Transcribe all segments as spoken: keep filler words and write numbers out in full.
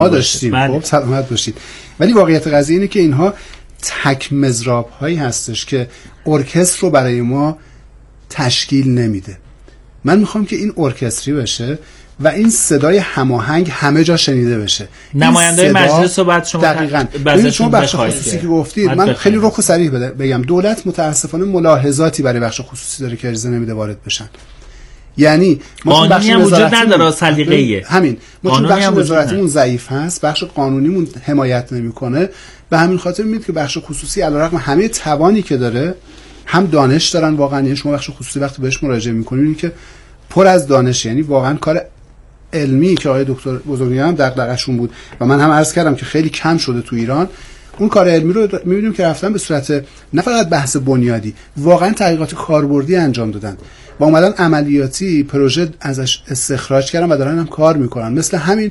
ما داشتیم. خب سلامت باشید. ولی واقعیت قضیه اینه که اینها تک مضراب هایی هستش که ارکستر رو برای ما تشکیل نمیده. من میخوام که این ارکستری بشه و این صدای هماهنگ همه جا شنیده بشه. نماینده مجلس رو بعد شما دقیقاً ببینید شما بخش خصوصی که گفتید، من خیلی رک و صریح بگم، دولت متاسفانه ملاحظاتی برای بخش خصوصی داره که اجازه نمیده وارد بشن. یعنی ما قانونی هم وجود نداره، سلیقه‌ایه. همین ما چون بخش وزارتیمون ضعیف هست، بخش قانونیمون حمایت نمیکنه، به همین خاطر میاد که بخش خصوصی علیرغم همه توانی که داره، هم دانش دارن واقعا. یعنی شما بخش خصوصی وقتی بهش مراجعه میکنید که پر از دانش، یعنی واقعا کار علمی که آقای دکتر بزرگیان هم دغدغه‌شون بود و من هم عرض کردم که خیلی کم شده تو ایران، اون کار علمی رو می‌بینیم که رفتن به صورت نه فقط بحث بنیادی، واقعا تحقیقات کاربردی انجام دادن و اومدن عملیاتی پروژه ازش استخراج کردن و دارن هم کار میکنن، مثل همین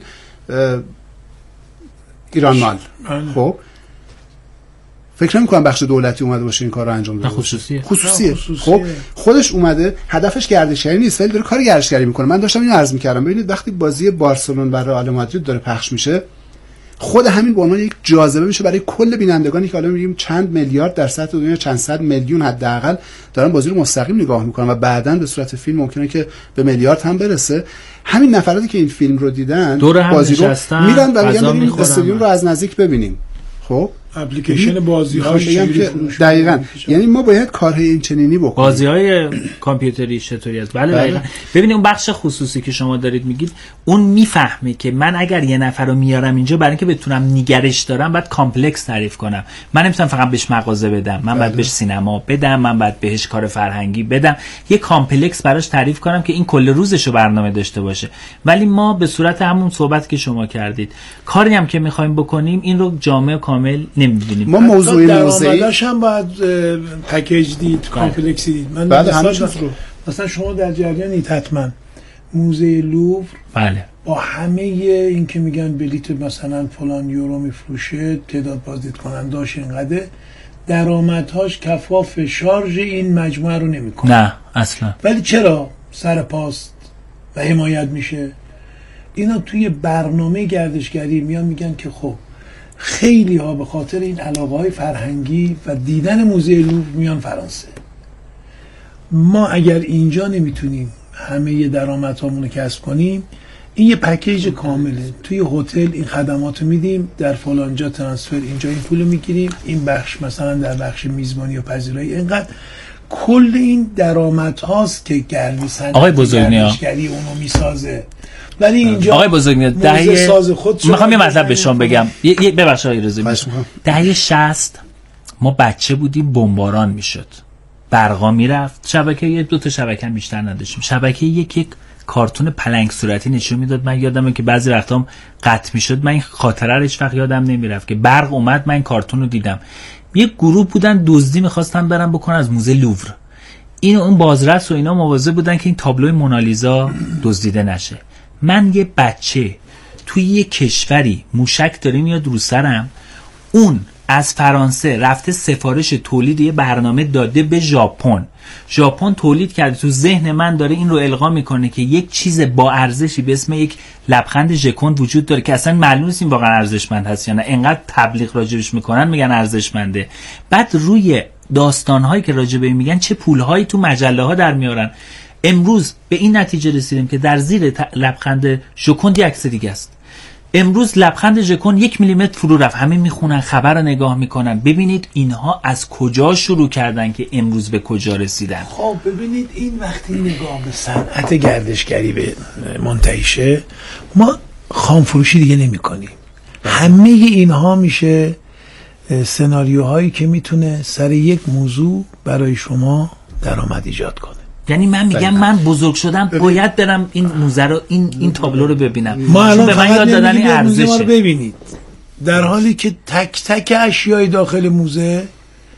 ایران مال. خب فکر نمی‌کنم بخش دولتی اومده باشه این کار رو انجام بده. خصوصیه. خصوصیه. خب خودش اومده، هدفش گردشگری نیست ولی داره کار گردشگری میکنه. من داشتم اینو عرض میکردم، ببینید وقتی بازی بارسلون و رئال مادرید داره پخش میشه، خود همین به عنوان یک جاذبه میشه برای کل بینندگانی که حالا میگیم چند میلیارد در سطح دنیا، چند صد میلیون حداقل دارن بازی رو مستقیم نگاه میکنن و بعداً به صورت فیلم ممکنه که به میلیارد هم برسه. همین نفراتی که این فیلم رو دیدن بازی رو میرن و میگن بریم استادیوم رو از نزدیک ببینیم. خب اپلیکیشن بازی‌هاش که دقیقاً، یعنی ما باید کارهای این چنینی بکنیم. بازی‌های کامپیوتری چطوری است؟ بله دقیقاً. ببینید اون بخش خصوصی که شما دارید میگید، اون میفهمه که من اگر یه نفر رو میارم اینجا برای اینکه بتونم نگرش دارم، باید کامپلکس تعریف کنم. من نمیتونم فقط بهش مغازه بدم، من باید بهش سینما بدم، من باید بهش کار فرهنگی بدم، یه کامپلکس براش تعریف کنم که این کل روزشو برنامه داشته باشه. ولی ما به صورت همون صحبت که شما کردید، کاری هم که می‌خوایم بکنیم این رو جامع و کامل نمی‌بینیم. ما موضوعی موضوعی هم باید پکیج دید، کامپلکسی دید. من بعد همین رو مثلا شما در جریانید حتما موزه لوور، بله، با همه این که میگن بلیت مثلا فلان یورو میفروشه، تعداد بازدید کننداش اینقدر، درآمدهاش کفاف شارژ این مجموعه رو نمیکنه. نه اصلا. ولی چرا سر پاست و حمایت میشه؟ اینا توی برنامه گردشگری میان میگن که خب خیلی ها به خاطر این علاقه های فرهنگی و دیدن موزه لوور میان فرانسه. ما اگر اینجا نمیتونیم همه درآمدهامون رو کسب کنیم، این یه پکیج کامله. توی هتل این خدمات رو میدیم، در فلان جا ترانسفر اینجا این پول رو میگیریم، این بخش مثلا در بخش میزبانی و پذیرایی اینقدر. کل این درآمد هاست که گرمی صنعت آقای بزرگنیا اونو میسازه. ولی اینجا آقای بزرگنیا دهه میخوام یه مطلب به شما بگم، یه ببخشید آقای رضایی، دهه شصت ما بچه بودیم، بمباران میشد، برقا میرفت، شبکه یه دو تا شبکه بیشتر نداشتیم، شبکه یک یک کارتون پلنگ صورتی نشون میداد. من یادمه که بعضی وقتا قطع میشد، من این خاطره رو هیچ وقت یادم نمیرفت که برق اومد من این کارتون رو دیدم. یه گروه بودن دزدی میخواستن برن بکنن از موزه لوور، این اون بازرس و اینا مواظب بودن که این تابلوی مونالیزا دزدیده نشه. من یه بچه توی یه کشوری موشک داره میاد رو سرم، اون از فرانسه رفته سفارش تولید یه برنامه داده به ژاپن، ژاپن تولید کرده، تو ذهن من داره این رو القا میکنه که یک چیز با ارزشی به اسم یک لبخند ژکن وجود داره که اصلا معلوم نیست این واقعا ارزشمند هست یا نه، انقدر تبلیغ راجبش میکنن میگن ارزشمنده. بعد روی داستانهایی که راجبه میگن چه پولهایی تو مجله ها در میارن. امروز به این نتیجه رسیدیم که در زیر لبخند ژکن یک عکس دیگه است. امروز لبخند ژکن یک میلیمتر فرو رفت، همه میخونن، خبر رو نگاه میکنن. ببینید اینها از کجا شروع کردن که امروز به کجا رسیدن. خب ببینید این وقتی نگاه به صنعت گردشگری به منتهیشه، ما خامفروشی دیگه نمی کنیم. همه اینها میشه سناریوهایی که میتونه سر یک موضوع برای شما درآمد ایجاد کنه. یعنی من میگم من بزرگ شدم باید برم این موزه رو، این این تابلو رو ببینم. ما الان به من یاد دادن این ارزشه. ببینید در حالی که تک تک اشیای داخل موزه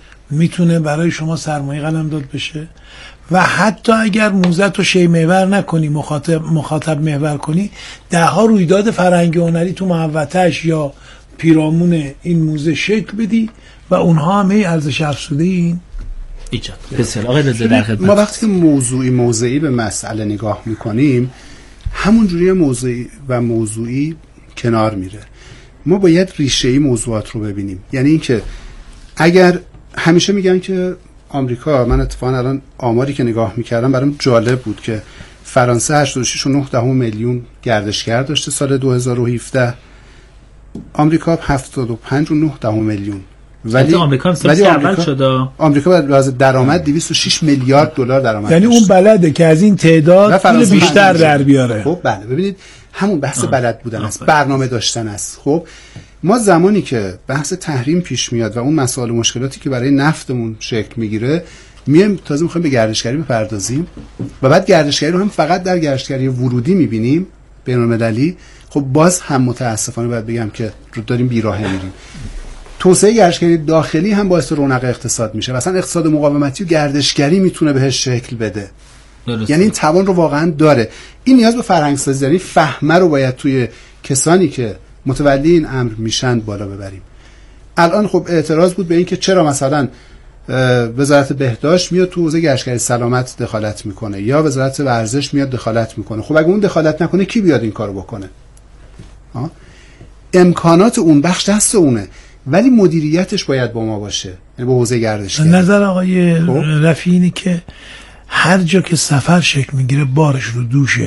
میتونه برای شما سرمایه قلمداد بشه و حتی اگر موزه تو شی محور نکنی، مخاطب مخاطب محور کنی، ده ها رویداد فرهنگی هنری تو محوطه‌اش یا پیرامون این موزه شکل بدی و اونها هم هی ارزش افزوده این ایجاد. بسیار آقای رضا در خدمت. ما وقتی موضوعی موضعی به مسئله نگاه میکنیم، همون جوری موضوعی و موضوعی کنار میره. ما باید ریشه‌ای موضوعات رو ببینیم. یعنی اینکه اگر همیشه میگن که آمریکا، من اتفاقا الان آماری که نگاه میکردم برام جالب بود که فرانسه هشتاد و شش و نه دهم میلیون گردشگر داشته سال دو هزار و هفده، آمریکا هفتاد و پنج و نه دهم میلیون. ولی آمریکا ولی اول شد. آمریکا به لحاظ درآمد دویست و شش میلیارد دلار درآمد. یعنی اون بلده که از این تعداد پول بیشتر در بیاره. خب بله، ببینید همون بحث آه. بلد بودن است، برنامه داشتن است. خب ما زمانی که بحث تحریم پیش میاد و اون مسائل و مشکلاتی که برای نفتمون شکل میگیره، میایم تازه میخوایم به گردشگری بپردازیم و بعد گردشگری رو هم فقط در گردشگری ورودی میبینیم بین‌المللی. خب باز هم متاسفانه باید بگم که رو داریم بیراه میریم. توسعه گردشگری داخلی هم باعث رونق اقتصاد میشه. مثلا اقتصاد مقاومتی و گردشگری میتونه بهش شکل بده. درسته. یعنی این توان رو واقعا داره. این نیاز به فرهنگ سازی داره. فهمه رو باید توی کسانی که متولی این امر میشن بالا ببریم. الان خب اعتراض بود به این که چرا مثلا وزارت بهداشت میاد تو حوزه گردشگری سلامت دخالت میکنه یا وزارت ورزش میاد دخالت میکنه. خب اگه اون دخالت نکنه کی بیاد این کارو بکنه؟ ها؟ امکانات اون بخش دست اونه، ولی مدیریتش باید با ما باشه، یعنی با حوزه گردشگری. نظر آقای رفیعی اینه که هر جا که سفر شکل میگیره بارش رو دوش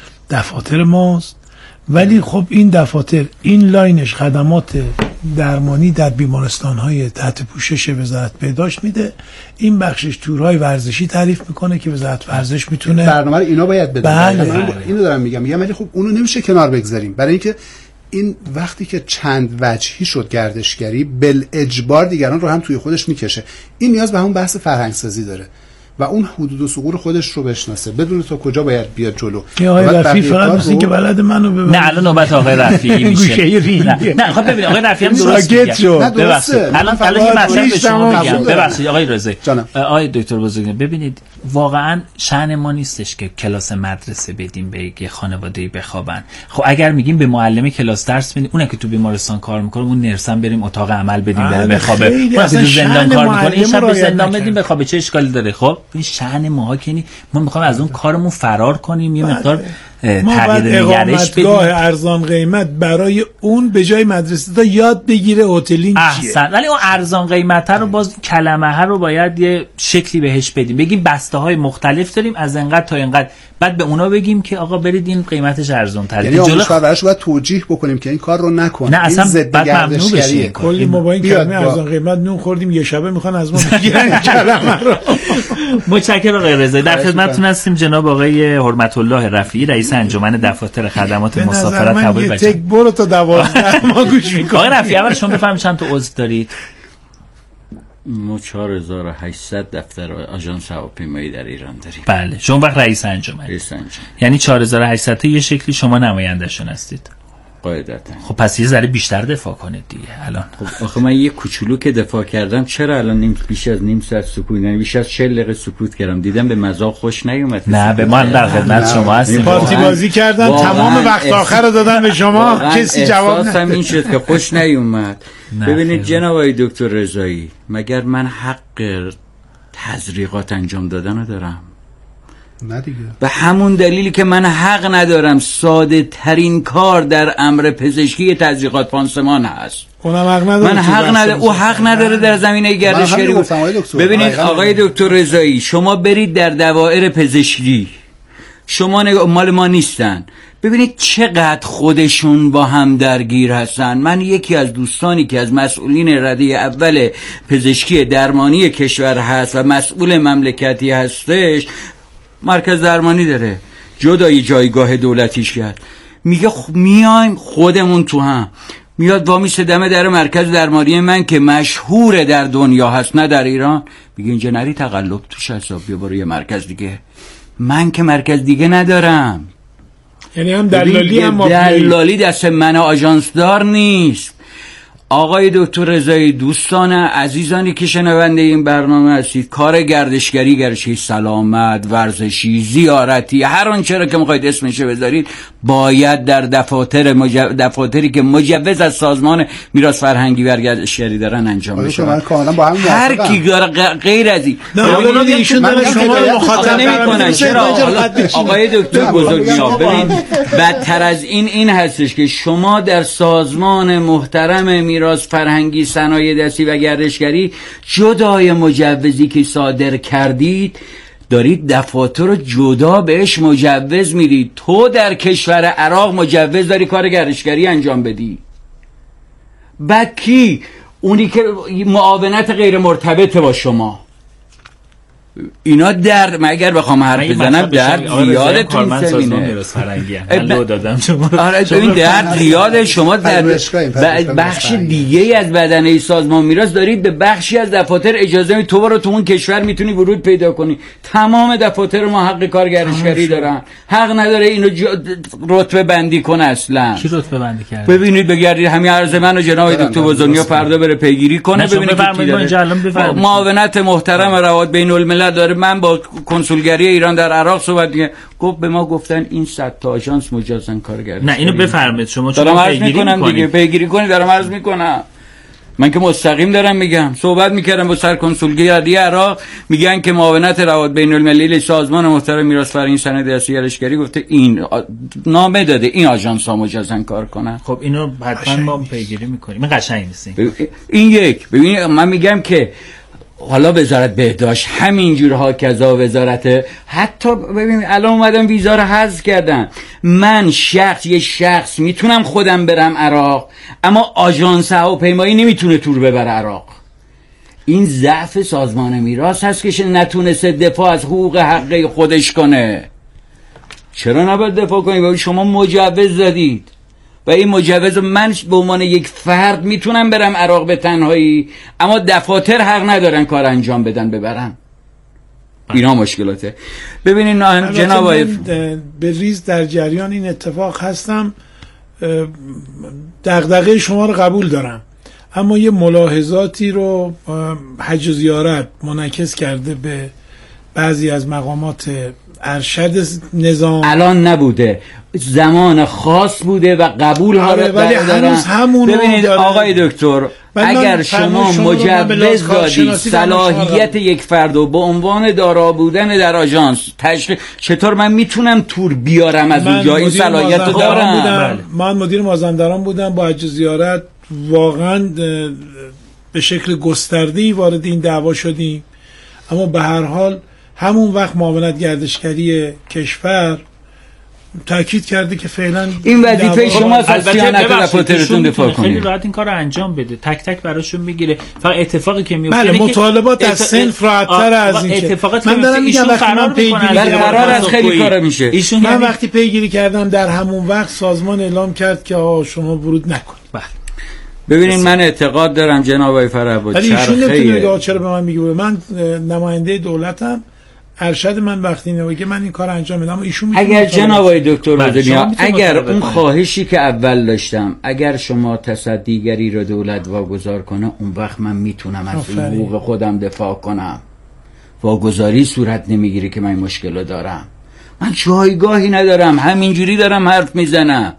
دفاتر ماست، ولی خب این دفاتر این لاینش خدمات درمانی در بیمارستان‌های تحت پوشش وزارت بهداشت میده، این بخشش تورهای ورزشی تعریف میکنه که وزارت ورزش میتونه برنامه رو اینا باید بده. بله. من اینو دارم میگم میگم ولی خب اونو نمیشه کنار بگذاریم، برای اینکه این وقتی که چند وجهی شد گردشگری بل اجبار دیگران رو هم توی خودش میکشه. این نیاز به همون بحث فرهنگ سازی داره و اون حدود و ثغور خودش رو بشناسه، بدون تا کجا باید بیاد جلو. آقای رفیعی فقط مثل اینکه بلد منو ببینه. نه الان نوبت آقای رفیعی میشه. نه نه خب ببین آقای رفیعی هم درست میگه. ببخشید الان الان یه مطلب به شما میگم. ببخشید آقای رضایی. آقای دکتر بزرگی ببینید واقعا شأن ما نیستش که کلاس مدرسه بدیم به یه خانواده‌ای بخوابن. خب اگر میگیم به معلم کلاس درس بدیم، اون که تو بیمارستان کار میکنه اون نرسم بریم اتاق عمل بدیم بره بخوابه، اون که تو زندان کار میکنه این شب به زندان بدیم بخوابه، چه اشکالی داره؟ خب این شأن ماها که نی ما میخوایم از اون کارمون فرار کنیم، یه مقدار تغییر نگرش بدیم. اقامتگاه ارزان قیمت برای اون به جای مدرسه تا یاد بگیره هتلینگ چیه. احسن. ولی اون ارزان قیمت رو باز کلمه ها رو باید یه شکلی بهش بدیم، بگیم بسته های مختلف داریم از انقدر تا انقدر، بعد به اونا بگیم که آقا برید این قیمتش ارزان تره. یعنی جلو کاربرش باید توجیه بکنیم که این کار رو نکن. نه اصلا ضد گردشگریه. کلی ما با این کلمه ارزان قیمت نون خوردیم، یه شبه میخوان از ما بگیرن کلمه رو. متشکرم آقای رضایی. در خدمتتون هستیم جناب آقای حرمت الله رفیعی، رئیس انجمن دفاتر خدمات مسافرت هوایی و تک برو تا دوازده ما گوش میکنیم. آقای رفیعی اول شما بفرمایید چند تا عضو دارید؟ ما چهار هزار و هشتصد دفتر آژانس هواپیمایی در ایران داریم. بله شما وقت رئیس انجمن. رئیس انجمن. یعنی چهار هزار و هشتصد تا یه شکلی شما نماینده‌شون هستید. قاعدتا. خب پس یه ذره بیشتر دفاع کنید دیگه الان. خب آخه من یه کوچولو که دفاع کردم چرا الان نیم بیش از نیم ساعت سکوت، یعنی بیش از چهل دقیقه سکوت کردم، دیدم به مذاق خوش نیومد. نه به من در خدمت شما هستیم. پارتی بازی کردن تمام وقت آخر رو دادن به شما، کسی جواب نداد. این شد که خوش نیومد. ببینید جناب آقای دکتر رضایی، مگر من حق تزریقات انجام دادن رو دارم؟ نه دیگه. به همون دلیلی که من حق ندارم ساده ترین کار در امر پزشکی تزریقات پانسمان هست. اونم حق نداره. من حق نداره، او حق نداره در زمینه گردشگری. ببینید آقای دکتر رضایی، شما برید در دوائر پزشکی، شما نگاه مال ما نیستن، ببینید چقدر خودشون با هم درگیر هستن. من یکی از دوستانی که از مسئولین رده اول پزشکی درمانی کشور هست و مسئول مملکتی هستش، مرکز درمانی داره، جدای جایگاه دولتیش کرد، میگه خ... میایم خودمون تو هم، میاد وامیسته دم در مرکز درمانی من که مشهور در دنیا هست نه در ایران، میگه اینجا نری تقلب توش حساب، بیا برو یه مرکز دیگه. من که مرکز دیگه ندارم. یعنی هم دلالی هم دلالی دست من آژانس دار نیست. آقای دکتر رضایی، دوستان عزیزانی که شنونده این برنامه هستید، کار گردشگری، گردشگری سلامت، ورزشی، زیارتی، هر آنچه را که میخواید اسمش بذارید، باید در دفاتر مجو... دفاتری که مجوز از سازمان میراث فرهنگی و گردشگری دارن انجام بشه. هر کی غیر از این نه ایشون داره شما رو مخاطب نمی‌کنن. چرا آقای دکتر بزرگیان ببین بدتر از این این هستش که شما در سازمان محترم میراث فرهنگی صنایع دستی و گردشگری جدای مجوزی که صادر کردید دارید دفاتر رو جدا بهش مجوز میدید. تو در کشور عراق مجوز داری کار گردشگری انجام بدی. بعد کی؟ اونی که معاونت غیر مرتبطه با شما. اینا درد، من اگر بخوام حرف بزنم درد زیاده تو این زمینه. لو دادم شما. آره این درد زیاده. شما در بخش دیگه از بدنه سازمان میراث دارید به بخشی از دفاتر اجازه می تو برو تو اون کشور میتونی ورود پیدا کنی. تمام دفاتر ما حق کارگردشگری دارن. حق نداره اینو رتبه بندی کنه اصلا. کی رتبه بندی کرده؟ ببینید بگردید همین عرض منو جناب دکتر بزرگیا فردا بره پیگیری کنه ببینید معاونت محترم روابط بین الملل داره. من با کنسولگری ایران در عراق صحبت می‌کردم، گفت به ما گفتن این صد تا آژانس مجازن کارگردانی. نه اینو بفرمایید شما چون پیگیری میکنم دیگه پیگیری کنید. دارم عرض میکنم من که مستقیم دارم میگم. صحبت میکردم با سرکنسولگری عراق میگن که معاونت روابط بین المللی سازمان محترم میراث فرهنگی صنایع دستی گردشگری گفته این نامه داده این آژانس ها مجازن کار کنن. خب اینو حتما ما پیگیری میکنیم. این قشنگ نیست. این یک ببینید من میگم که حالا وزارت بهداشت همینجورها کذا وزارت حتی ببین الان اومدن ویزا رو حذف کردن. من شخص یه شخص میتونم خودم برم عراق اما آژانس هواپیمایی نمیتونه تور ببره عراق. این ضعف سازمان میراث هست که نتونسته دفاع از حقوق حقه خودش کنه. چرا نباید دفاع کنید؟ شما مجوز دادید و این مجوز من به عنوان یک فرد میتونم برم عراق به تنهایی اما دفاتر حق ندارن کار انجام بدن ببرن. اینا مشکلاته. ببینین جناب آقای به ریز در جریان این اتفاق هستم. دغدغه شما رو قبول دارم اما یه ملاحظاتی رو حج و زیارت منعکس کرده به بعضی از مقامات ارشد نظام. الان نبوده، زمان خاص بوده و قبول ها رو ولی هنوز همون ببینید آقای دکتر اگر شما مجوز دادید صلاحیت یک فرد و به عنوان دارا بودن در آژانس تشکیل، چطور من میتونم تور بیارم از اونجا؟ این صلاحیت رو دارم. من مدیر مازندران بودم با حج زیارت واقعا به شکل گسترده‌ای وارد این دعوا شدیم اما به هر حال همون وقت معاونت گردشگری کشور تاکید کرده که فعلا این وظیفه شماست از صیانت دفاترتون دفاع کنید. خیلی راحت این کارو انجام بده، تک تک براشون میگیره. فقط اتفاقی که میفته بله مطالبات از صنف راحت‌تر از این اتفاقات من دارم میگم وقتی من پیگیری قرار از خیلی کارا میشه. من وقتی پیگیری کردم در همون وقت سازمان اعلام کرد که آ شما ورود نکنید. بله ببینید من اعتقاد دارم جناب آقای فرهاد ولی ایشون نمیتونه چرا به من میگه من نماینده دولتم ارشد من وقتی نمیگه من این کار انجام میدم ایشون اگر جناب آقای دکتر بزرگیان اگر اون خواهشی که اول داشتم اگر شما تصدیگری رو دولت واگذار کنه اون وقت من میتونم از حقوق خودم دفاع کنم. واگذاری صورت نمیگیره که من مشکل دارم. من جایگاهی ندارم همینجوری دارم حرف میزنم.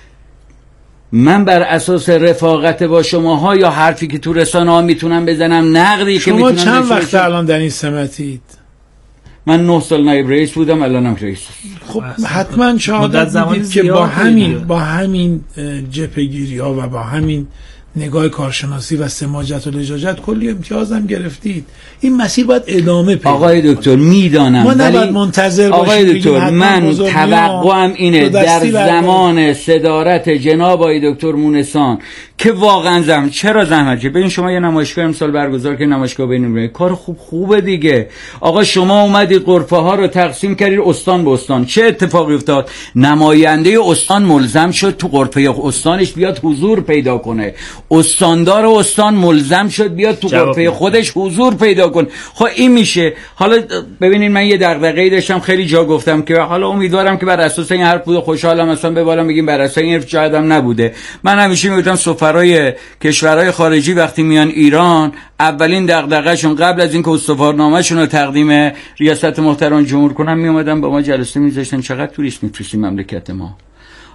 من بر اساس رفاقت با شماها یا حرفی که تو رسانه ها میتونم بزنم نقدی که میتونم شما چند وقت الان در این سمتید؟ من نه سال نایب رئیس بودم الانم رئیس. خب حتما شهادت میدید که با همین با همین جبهه‌گیری ها و با همین نگاه کارشناسی و سماجت و لجاجت کلی امتیاز هم گرفتید. این مسیر باید ادامه پیدا کنه. آقای دکتر میدانم ما نباید منتظر باشیم. آقای دکتر من توقعم اینه در زمان صدارت جناب آقای دکتر مونسان که واقعا زحمت چرا زحمت چه ببین شما یه نمایشگاه امسال برگزار که نمایشگاه بین‌المللی کار خوب خوبه دیگه. آقا شما اومدید غرفه ها رو تقسیم کردید استان به استان. چه اتفاقی افتاد؟ نماینده استان ملزم شد تو غرفه استانش بیاد حضور پیدا کنه. استاندار استان ملزم شد بیاد تو غرفه خودش حضور پیدا کنه. خب این میشه. حالا ببینید من یه دغدغه‌ای داشتم خیلی جا گفتم که حالا امیدوارم که بر اساس این حرف بود خوشحالم مثلا به بالا میگیم بر اساس این حرف شاید هم نبوده. من همیشه میگم سفرای کشورهای خارجی وقتی میان ایران اولین دغدغه‌شون قبل از اینکه استفارنامه‌شون رو تقدیم ریاست محترم جمهور کنن میومدن با ما جلسه میذاشتن چقدر توریست میفرستیم مملکت ما.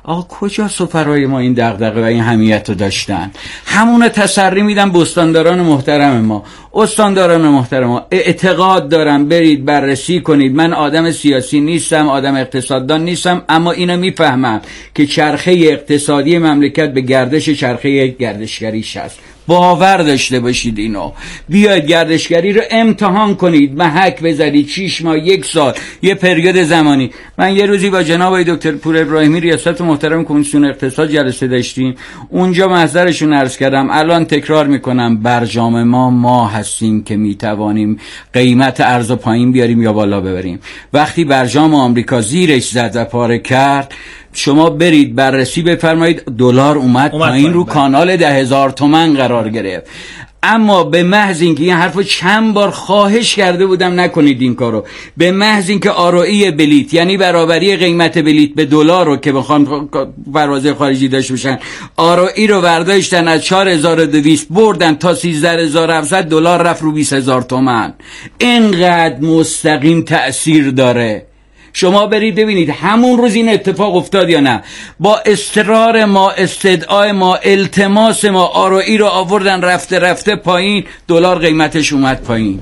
آقا کجا سفرای ما این دغدغه و این حمیت رو داشتن؟ همون تسری میدن به استانداران محترم ما. استانداران محترم ما اعتقاد دارم برید بررسی کنید. من آدم سیاسی نیستم، آدم اقتصاددان نیستم، اما اینو میفهمم که چرخه اقتصادی مملکت به گردش چرخه گردشگریش هست. باور داشته باشید اینو. بیاید گردشگری رو امتحان کنید، محک بزنید، شش ماه، یک سال، یه پریود زمانی. من یه روزی با جناب آقای دکتر پور ابراهیمی ریاست محترم کمیسیون اقتصاد جلسه داشتیم. اونجا محضرشون عرض کردم، الان تکرار میکنم، برجام ما ما هستیم که میتوانیم قیمت ارز پایین بیاریم یا بالا ببریم. وقتی برجام آمریکا زیرش زد و پاره کرد، شما برید بررسی بفرمایید، دلار اومد, اومد پایین، رو کانال ده هزار تومن قرار گرفت. اما به محض اینکه این حرفو چند بار خواهش کرده بودم نکنید این کارو، به محض اینکه آرایی بلیت یعنی برابری قیمت بلیت به دلار رو که بخوان پروازهای خارجی داشته باشن، آرایی رو برداشتن از چهار هزار و دویست بردن تا سیزده هزار و هفتصد، دلار رفت رو بیست هزار تومن. اینقدر مستقیم تأثیر داره. شما برید ببینید همون روز این اتفاق افتاد یا نه. با اصرار ما، استدعای ما، التماس ما، آرایی رو آوردن رفته رفته پایین، دلار قیمتش اومد پایین.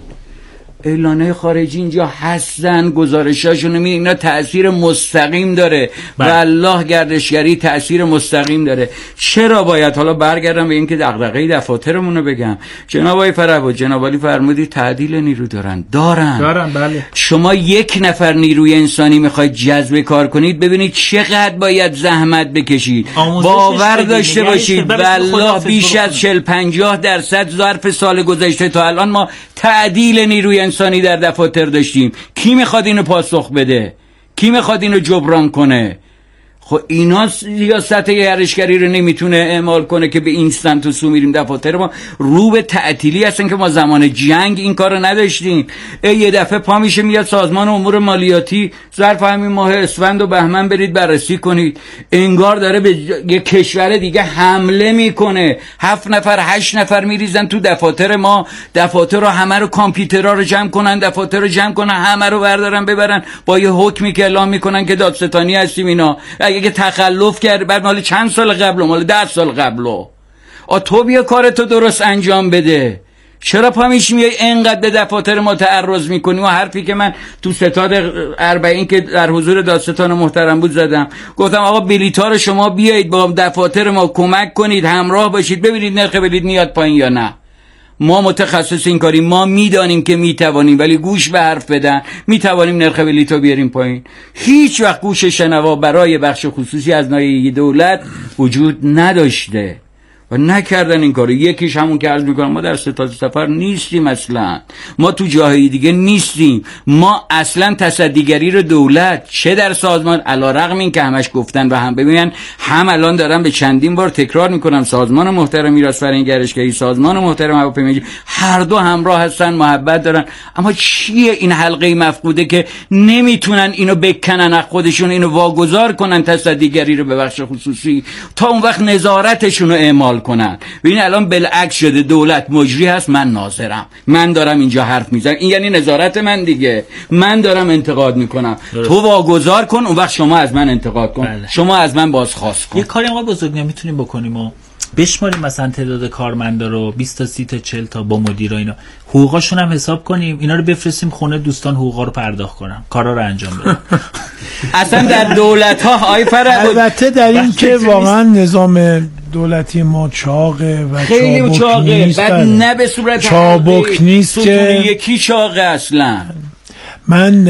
اعلانه خارجی اینجا هستن، گزارشاشون می اینا تأثیر مستقیم داره. والله گردشگری تأثیر مستقیم داره. چرا باید، حالا برگردم به اینکه دغدغه دفاترمون رو بگم، جناب آقای فرهاد، جناب علی فرمودی تعدیل نیرو دارن دارن دارن بله. شما یک نفر نیروی انسانی میخواید جذب کار کنید، ببینید چقدر باید زحمت بکشید. باور داشته باشید والله بیش از چهل پنجاه درصد ظرف سال گذشته تا الان ما تعدیل نیروی انسانی در دفاتر داشتیم. کی میخواد اینو پاسخ بده؟ کی میخواد اینو جبران کنه؟ خب اینا سیاست گردشگری رو نمیتونه اعمال کنه که به این سمت و سو میریم. دفاتر ما رو به تعطیلی هستن که ما زمان جنگ این کارو نداشتیم. یه دفعه پا میشه میاد سازمان امور مالیاتی ظرف همین ماه اسفند و بهمن برید بررسی کنید، انگار داره به یه کشور دیگه حمله میکنه. هفت نفر هشت نفر میریزن تو دفاتر ما، دفاتر رو همه رو کامپیوترها رو جمع کنن، دفاتر رو جمع کنن، همه رو بردارن ببرن با یه حکمی که اعلام میکنن که دادستانی هستیم. اینا اگه تخلف کرد بعد مال چند سال قبل، مال ده سال قبل، آ تو بیا کارتو درست انجام بده. چرا پا میشی میای اینقدر به دفاتر ما تعرض میکنی؟ و حرفی که من تو ستاد اربعین که در حضور دادستان محترم بود زدم، گفتم آقا بلیط‌ها رو شما بیایید با دفاتر ما کمک کنید، همراه باشید، ببینید نرخ بلیط میاد پایین یا نه. ما متخصص این کاریم، ما میدانیم که میتوانیم، ولی گوش به حرف بدن، میتوانیم نرخ بلیط رو بیاریم پایین. هیچ وقت گوش شنوا برای بخش خصوصی از ناحیه دولت وجود نداشته و نکردن این کارو. یکیش همون که عرض میکنم، ما در ستاد سفر نیستیم اصلا، ما تو جاهای دیگه نیستیم. ما اصلا تصدیگری رو دولت چه در سازمان، علیرغم این که همش گفتن و هم ببینن، هم الان دارم به چندین بار تکرار میکنم، سازمان محترم میراث فرهنگی گردشگری، سازمان محترم هواپیمایی، هر دو همراه هستن، محبت دارن. اما چیه این حلقه مفقوده که نمیتونن اینو بکنن از خودشون، اینو واگذار کنن تصدیگری رو به بخش خصوصی، تا اون وقت نظارتشون رو اعمال کنن. ببین الان بالعکس شده، دولت مجری هست، من ناظرم، من دارم اینجا حرف میزنم، این یعنی نظارت من دیگه، من دارم انتقاد میکنم. تو واگذار کن، اون وقت شما از من انتقاد کن. بله. شما از من بازخواست کن. یه کاری ما بزرگ نمیتونیم بکنیم و بشماریم مثلا تعداد کارمندا رو بیست تا سی تا چهل تا با مدیرا، اینا حقوقاشون هم حساب کنیم، اینا رو بفرستیم خونه دوستان حقوقا رو پرداخت کنن، کارا رو انجام بدن. اصلا در دولت ها آی فرهاد، البته در این که واقعا نظام دولتی ما چاقه و خیلی چاقه، بعد نه به صورت چابک نیست که یکی چاقه. اصلا من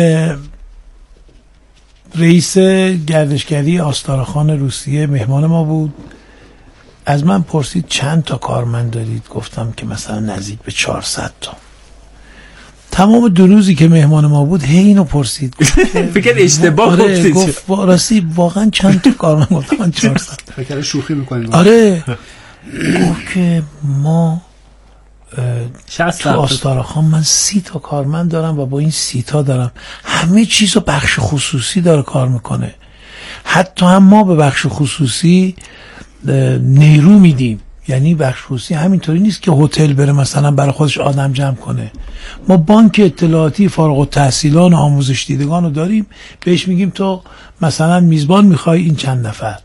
رئیس گردشگری آستارخان روسیه مهمان ما بود، از من پرسید چند تا کارمند دارید؟ گفتم که مثلا نزدیک به چهارصد تا. تمام دو روزی که مهمان ما بود هی اینو پرسید. فکر اشتباه گفتید. گفت راستی واقعا چند تا کارمند؟ گفتم چهارصد. فکر شوخی می‌کنید. آره. گفت که ما تو آستارخان من سی تا کارمند دارم و با این سی تا دارم همه چیزو بخش خصوصی داره کار میکنه. حتی هم ما به بخش خصوصی نیرو میدیم، یعنی بخش خصوصی همینطوری نیست که هتل بره مثلا برای خودش آدم جمع کنه. ما بانک اطلاعاتی فارغ التحصیلان و آموزش دیدگان رو داریم، بهش میگیم تو مثلا میزبان میخوای این چند نفر،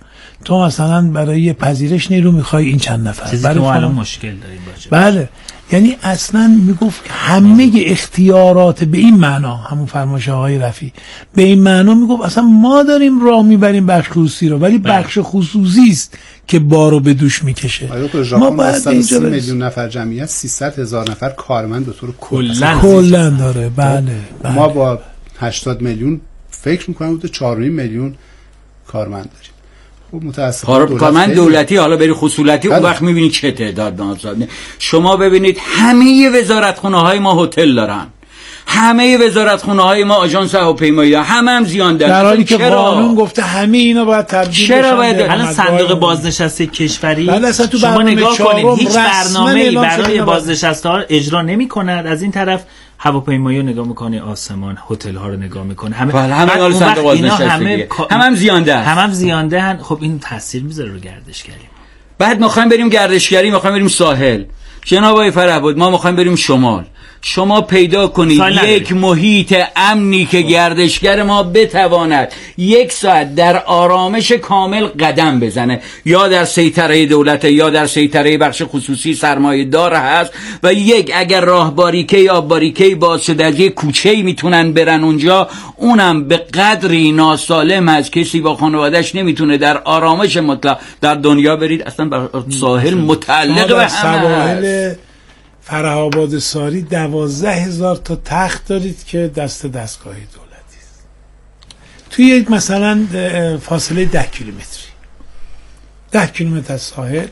تو مثلا برای پذیرش نیرو میخوای این چند نفر، چیزی که ما الان مشکل داریم باشه. بله، یعنی اصلا میگفت همه اختیارات به این معنا، همون فرمایش آقای رفیع به این معنا میگفت اصلا ما داریم راه میبریم بخش خصوصی رو، ولی بخش خصوصی است که بارو به دوش میکشه. ما باید اینجا میلیون نفر جمعیت سیصد هزار نفر کارمند به طور کلا کلا داره. بله, بله ما با هشتاد میلیون فکر میکنم بوده چهار میلیون کارمند داریم. خب متاسفانه دولت کارمند دولتی، حالا بری خصوصی اون وقت میبینید چه تعداد نازنین. شما ببینید همه وزارتخونه های ما هتل دارن، همه وزارتخونه های ما آژانس هواپیمایی، همه هم زیان دارن، در حالی که قانون گفته همه اینا باید تبدیل بشن. چرا باید الان صندوق بازنشسته کشوری بله تو شما نگاه کنید هیچ برنامه‌ای برای بازنشسته ها اجرا نمی‌کند، از این طرف هواپیمایی رو نگاه میکنه، آسمان، هتل ها رو نگاه میکنه، همه همه همه صندوق بازنشستگی همه هم زیانده هم هم زیانده هن. خب این تاثیر میذاره رو گردشگری. بعد میخوایم بریم گردشگری، میخوایم بریم ساحل. جناب آقای فرهبود ما میخوایم بریم شمال. شما پیدا کنید یک محیط امنی که گردشگر ما بتواند یک ساعت در آرامش کامل قدم بزنه، یا در سیطره دولت یا در سیطره بخش خصوصی سرمایه دار هست، و یک اگر راه باریکه یا باریکه باز شده از یک کوچه‌ای میتونن برن اونجا، اونم به قدری ناسالم هست کسی با خانواده‌اش نمیتونه در آرامش مطلق در دنیا برید. اصلا بر ساحل متعلق به همه فره‌آباد ساری دوازده هزار تا تخت دارید که دست دستگاه دولتی است. توی یک مثلا فاصله ده کیلومتری ده کیلومتر از ساحل.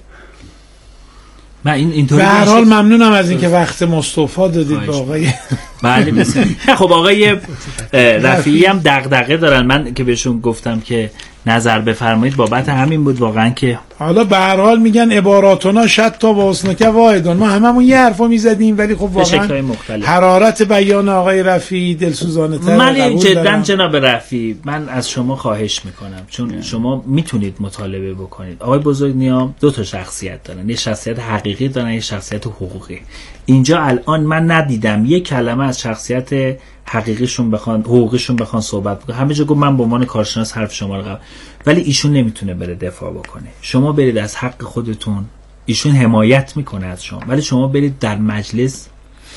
من این اینطوری به هر حال ممنونم از اینکه وقت مصطفی دادید به آقای بله بسیار. خب آقای رفیعی هم دغدغه دارن، من که بهشون گفتم که نظر بفرمایید بابت همین بود واقعا که حالا به هر حال میگن عباراتنا شتا و حسنک واحدون، ما هممون یه حرفا میزدیم ولی خب واقعا حرارت بیان آقای رفیعی دلسوزانه تر. من جدا جناب رفیعی من از شما خواهش میکنم، چون شما میتونید مطالبه بکنید. آقای بزرگنیا دو تا شخصیت دارن، یه شخصیت حقیقی دارن، یه شخصیت حقوقی. اینجا الان من ندیدم یک کلمه از شخصیت حقیقیشون بخوان حقوقیشون بخوان صحبت بکنن. همه جا گفت من به عنوان کارشناس حرف شما رو قبول، ولی ایشون نمیتونه بره دفاع بکنه. شما برید از حق خودتون، ایشون حمایت میکنه از شما، ولی شما برید در مجلس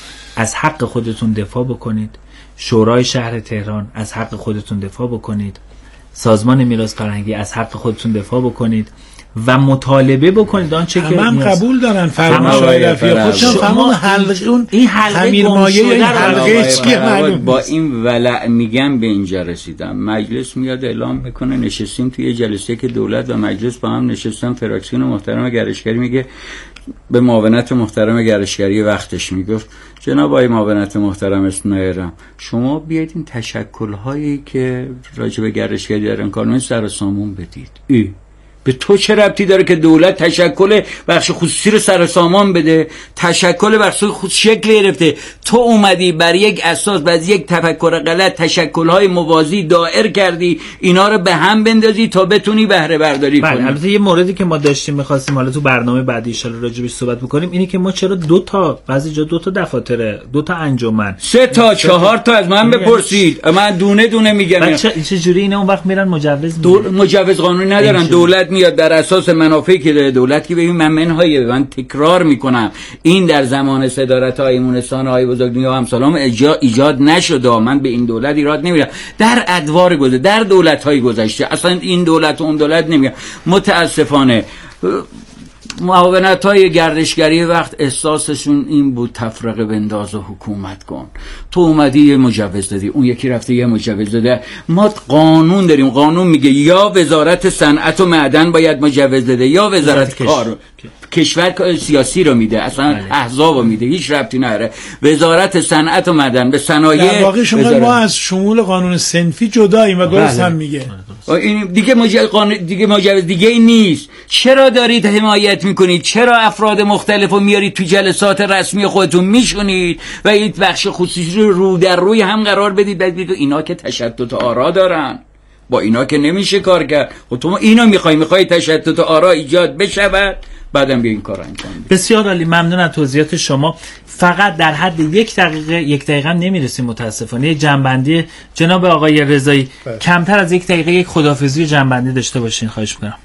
از حق خودتون دفاع بکنید. شورای شهر تهران از حق خودتون دفاع بکنید. سازمان میراث فرهنگی از حق خودتون دفاع بکنید و مطالبه بکنید آنچه که هم قبول دارن. فرمایشات رفیع خودشون تمام حلقه اون این حلقه مایه این حلقه چیه معلوم با این ولع میگم به اینجا رسیدم. مجلس میاد اعلام میکنه نشستیم توی جلسه که دولت و مجلس با هم نشستن، فراکسیون محترم گردشگری میگه به معاونت محترم گردشگری وقتش میگفت جناب آقای معاونت محترم اسماعیلم شما بیاید این تشکل‌هایی که راجع به گردشگری دارن کارمند سر سامون بدید. ای به تو چه ربطی داره که دولت تشکل بخش خصوصی رو سر سامان بده؟ تشکل بخش خصوصی شکل گرفته، تو اومدی بر یک اساس بر یک تفکر غلط تشکل‌های موازی دایر کردی، اینا رو به هم بندازی تا بتونی بهره برداری کنی. بله البته یه موردی که ما داشتیم می‌خواستیم حالا تو برنامه بعدی ان شاءالله راجعش صحبت بکنیم اینه که ما چرا دو تا بعضی جا دو تا دفاتر دو تا انجمن سه تا چهار تا از من بپرسید، من دونه دونه میگم. چه جوری اینا اون وقت میرن مجوز دول... مجوز قانونی ندارن، دولت میاد در اساس منافعی که داره دولت که ببین من منهای من تکرار میکنم این در زمان صدارت های مونسان های بزرگنیا و امثالام ایجاد نشده. من به این دولت ایراد نمیگیرم، در ادوار گذشته در دولت های گذشته اصلا این دولت و اون دولت نمیگم. متاسفانه معاونت های گردشگری وقت احساسشون این بود تفرقه بنداز و حکومت کن. تو اومدی یه مجوز دادی، اون یکی رفته یه مجوز داده. ما قانون داریم، قانون میگه یا وزارت صنعت و معدن باید مجوز داده یا وزارت کار کشور سیاسی رو میده، اصلا احزاب رو میده، هیچ ربطی نداره. وزارت صنعت و معدن به صنایع در واقع شما وزارت... ما از شمول قانون صنفی جداییم و درست هم میگه این دیگه مجوز قانون دیگه مجوز دیگه ای نیست. چرا دارید حمایت میکنید؟ چرا افراد مختلف رو میارید تو جلسات رسمی خودتون میشونید و این بخش خصوصی رو رو در روی هم قرار بدید؟ بدید اینا که تشتت آرا دارن، با اینا که نمیشه کار کرد. خب تو اینا میخوای میخوای تشتت آرا ایجاد بشود بعدم بیا این کار انجام بدید. بسیار عالی، ممنون از توضیحات شما. فقط در حد یک دقیقه یک دقیقه هم نمیرسیم متاسفانه. یک جنبندی جناب آقای رضایی کمتر از یک دقیقه یک خداحافظی جنبندی داشته باشین خواهش می‌کنم.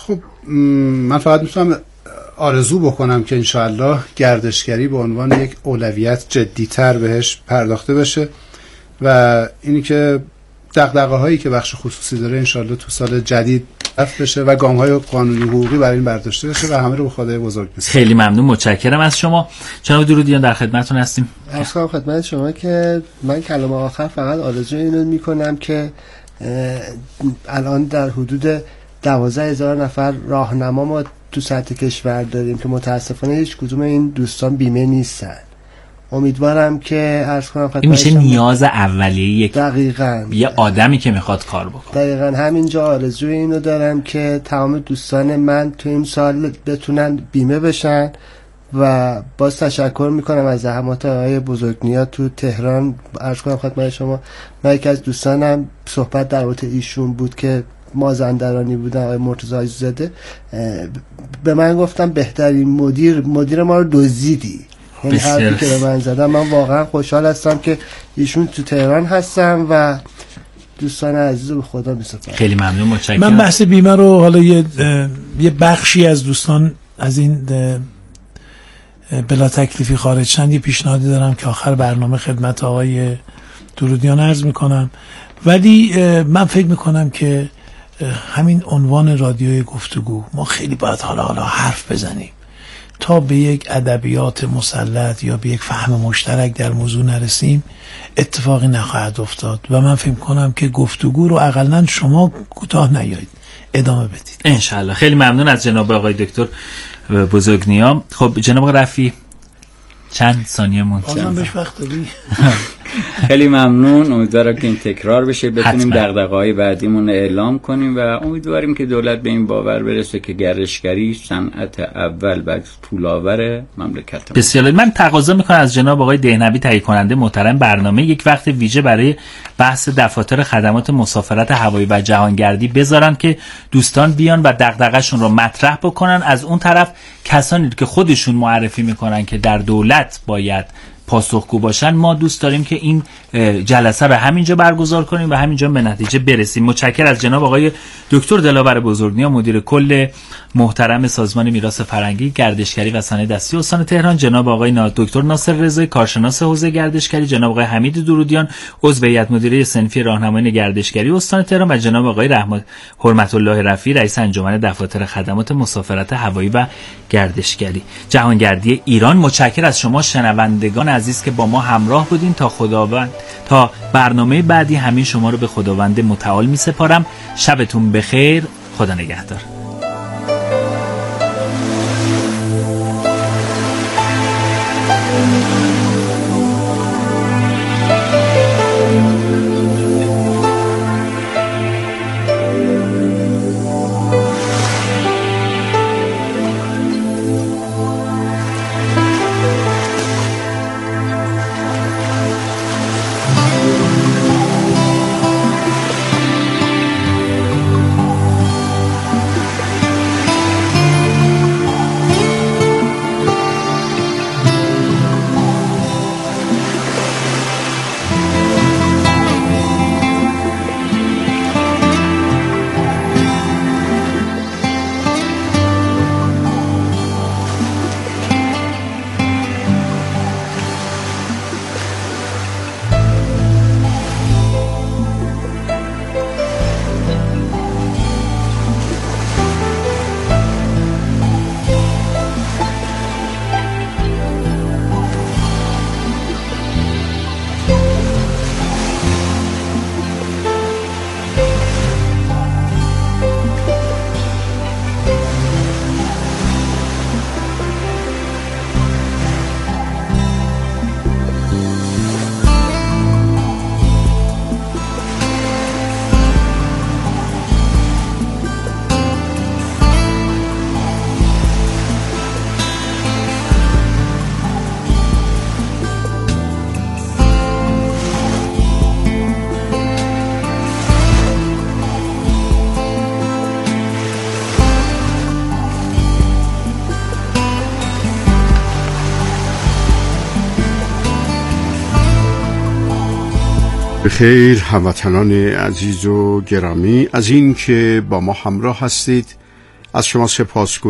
خب من فقط میتونم آرزو بکنم که انشاءالله گردشگری به عنوان یک اولویت جدی‌تر بهش پرداخته بشه و اینی که دغدغه هایی که بخش خصوصی داره انشاءالله تو سال جدید رفع بشه و گام های قانونی حقوقی برای این برداشته بشه و همه رو به خدای بزرگ می‌سپارم. خیلی ممنون، متشکرم از شما. جناب درودیان در خدمتتون هستیم. عرض کنم خدمت شما که من کلمه آخر فقط آرزوی اینو میکنم که الان در حدود دوازده هزار نفر راهنما ما تو سطح کشور داریم که متاسفانه هیچ کدوم این دوستان بیمه نیستن. امیدوارم که عرض کنم این میشه نیاز اولیه یک دقیقاً یه آدمی که میخواد کار بکنه. دقیقاً همینجا آرزوی اینو دارم که تمام دوستان من تو این سال بتونن بیمه بشن و باز تشکر میکنم از زحمات آقای بزرگنیا تو تهران. عرض کنم خدمت شما من یکی از دوستانم صحبت در مورد ایشون بود که مازندرانی بودن، آقای مرتضی عزیزاده، به من گفتم بهترین مدیر مدیر ما رو دزدیدی. این حرفی که به من زدم، من واقعا خوشحال هستم که ایشون تو تهران هستم و دوستان عزیز رو به خدا میسپارم. خیلی ممنون، متشکرم. من بحث بیمه رو حالا یه یه بخشی از دوستان از این بلا تکلیفی خارج شدن یه پیشنهادی دارم که آخر برنامه خدمت آقای درودیان عرض میکنم، ولی من فکر میکنم که همین عنوان رادیوی گفتگو ما خیلی باید حالا حالا حرف بزنیم تا به یک ادبیات مسلط یا به یک فهم مشترک در موضوع نرسیم اتفاقی نخواهد افتاد و من فکر کنم که گفتگو رو اقلن شما کوتاه نیایید، ادامه بدید انشالله. خیلی ممنون از جناب آقای دکتر بزرگنیا. خب جناب آقای رفیعی چند ثانیه مونده. بهش وقت دادی. خیلی ممنون، امیدوارم که این تکرار بشه، بتونیم دغدغه‌های بعدیمون اعلام کنیم و امیدواریم که دولت به این باور برسه که گردشگری صنعت اول و پولاور مملکت. بسیار من تقاضا میکنم از جناب آقای دهنوی تهیه کننده محترم برنامه یک وقت ویژه برای بحث دفاتر خدمات مسافرت هوایی و جهانگردی بذارن که دوستان بیان و دغدغه‌شون رو مطرح بکنن. از اون طرف کسانی که خودشون معرفی میکنن که در دولت باید پاسخگو باشن، ما دوست داریم که این جلسه رو همینجا برگزار کنیم و همینجا به نتیجه برسیم. متشکرم از جناب آقای دکتر دلاور بزرگنیا، مدیر کل محترم سازمان میراث فرهنگی، گردشگری و صنایع دستی استان تهران، جناب آقای دکتر ناصر رضایی، کارشناس حوزه گردشگری، جناب آقای حمید درودیان، عضو هیئت مدیره صنفی راهنمایان گردشگری استان تهران و جناب آقای رحمت حرمت الله رفیعی، رئیس انجمن دفاتر خدمات مسافرت هوایی و گردشگری جهانگردی ایران. متشکرم از شما شنوندگان عزیز که با ما همراه بودین. تا خداوند تا برنامه بعدی همین شما رو به خداوند متعال می سپارم. شبتون بخیر، خدا نگهدار. بخیر هموطنان عزیز و گرامی، از این که با ما همراه هستید از شما سپاسگزارم.